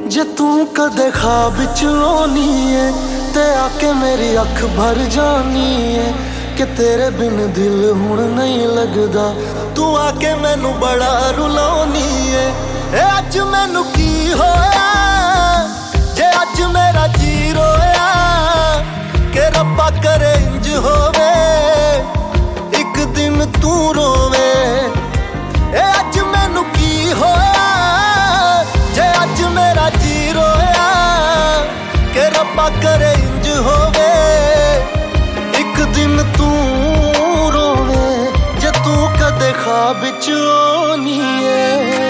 जे तू कदे ख्वाब च आनी है ते आके मेरी अख भर जानी है कि तेरे बिन दिल हुण नहीं लगदा। तू आके मैनू बड़ा रुलानी है। अज मैनू की होया जे अज मेरा जी रोया कि रब्बा करे इंज होवे एक दिन तू रोवे। अज मैनू की होया जे अज मेरा जी रोया कि रब्बा करे इंज होवे एक दिन तू रोवे। जे तू कदे ख्वाब च आनी है।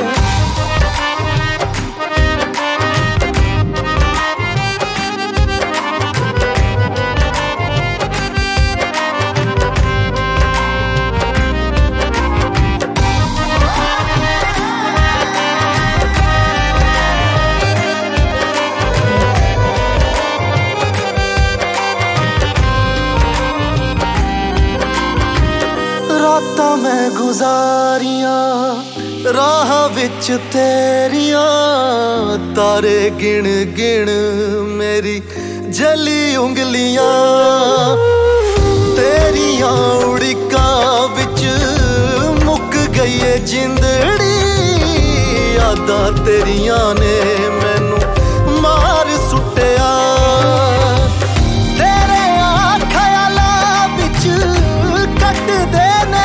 रातां मैं गुजारियां राह विच तेरिया तारे गिण गिण मेरी जली उंगलियां तेरिया उड़िका विच मुक गई है जिंदड़ी। यादां तेरिया ने मैनू मार सुटिया तेरे ख्यालां विच कट दे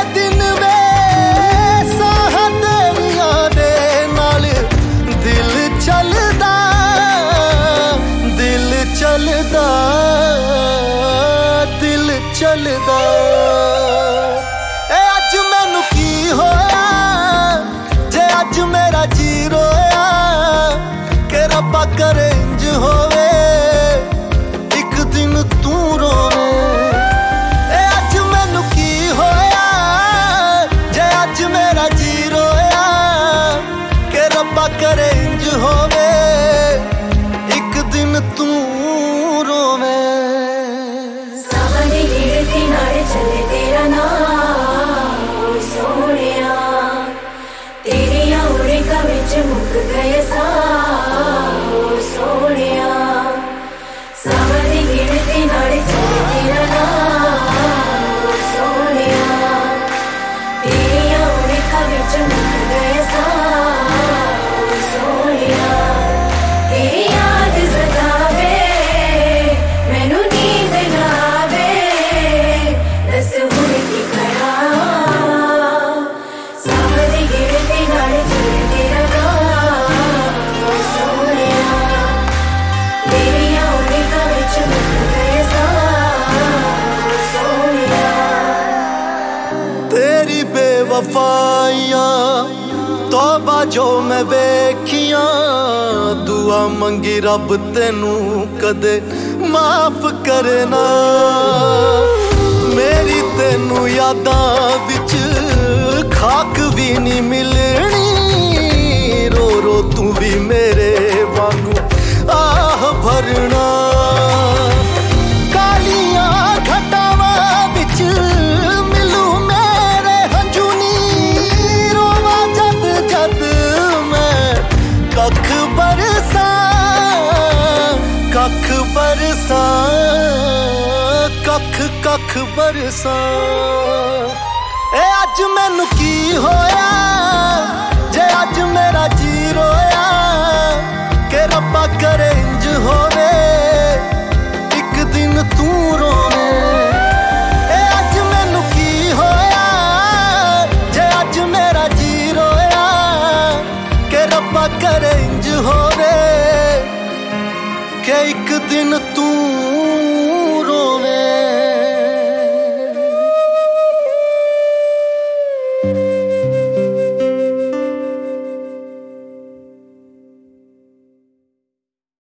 चलदा। अज मैनू की होया जे अज मेरा जी रोया कि रब्बा करे इंज होवे एक दिन तू रोवे। अज मैनू की होया जे अज मेरा जी रोया कि रब्बा करे इंज होवे एक दिन तू रोवे। चले तेरा नाम सोनिया तेरिया उड़िका विच मुक गए सा सोनिया सावरी गिरती नाड़े चले तेरा नाम सोनिया तेरिया उड़िका विच मुक गए सा सोनिया तेरी याद सतावे मैनू नींद ना आवे दस हुण की करा सावरी गिरती नाड़े चले तेरा नाम सोनिया तेरिया उड़िका विच मुक गए सा सोनिया। तेरी बेवफाइयां तौबा जो मैं वेखियां दुआ मंगी रब तेनू कदे माफ करना। मेरी तेनू यादां विच खाक भी नहीं मिलनी रो रो तू भी मेरे वांगू आह भरना। कालियां घटावां विच मिलू मेरे हंजूनी रोवा जद जद मैं कख बरसा कख बरसा कख कख बरसा। अज मैनू की होया